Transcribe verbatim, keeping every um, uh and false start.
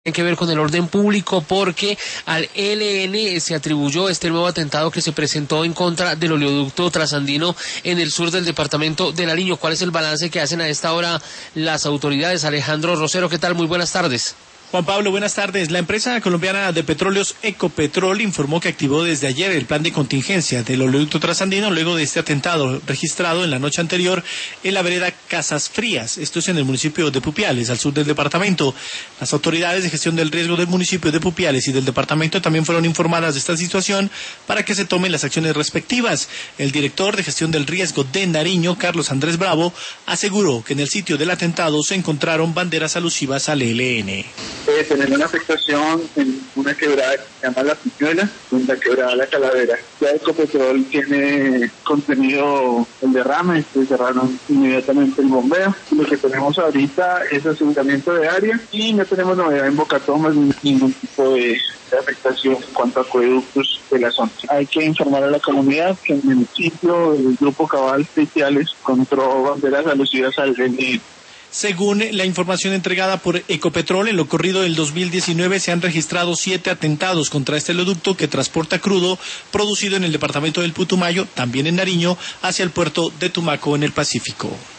que ver con el orden público porque al E L N se atribuyó este nuevo atentado que se presentó en contra del oleoducto trasandino en el sur del departamento de Nariño. ¿Cuál es el balance que hacen a esta hora las autoridades? Alejandro Rosero, ¿qué tal? Muy buenas tardes. Juan Pablo, buenas tardes. La empresa colombiana de petróleos Ecopetrol informó que activó desde ayer el plan de contingencia del oleoducto trasandino luego de este atentado registrado en la noche anterior en la vereda Casas Frías. Esto es en el municipio de Pupiales, al sur del departamento. Las autoridades de gestión del riesgo del municipio de Pupiales y del departamento también fueron informadas de esta situación para que se tomen las acciones respectivas. El director de gestión del riesgo de Nariño, Carlos Andrés Bravo, aseguró que en el sitio del atentado se encontraron banderas alusivas al E L N. Eh, tenemos una afectación en una quebrada que se llama La Piñuela, en la quebrada La Calavera. Ya Ecopetrol tiene contenido el derrame, se cerraron inmediatamente el bombeo. Lo que tenemos ahorita es aseguramiento de área y no tenemos novedad en Bocatomas ni ningún tipo de, de afectación en cuanto a acueductos de la zona. Hay que informar a la comunidad que en el sitio el Grupo Cabal Especiales encontró banderas alusivas al E L N. Según la información entregada por Ecopetrol, en lo corrido del dos mil diecinueve se han registrado siete atentados contra este oleoducto que transporta crudo producido en el departamento del Putumayo, también en Nariño, hacia el puerto de Tumaco en el Pacífico.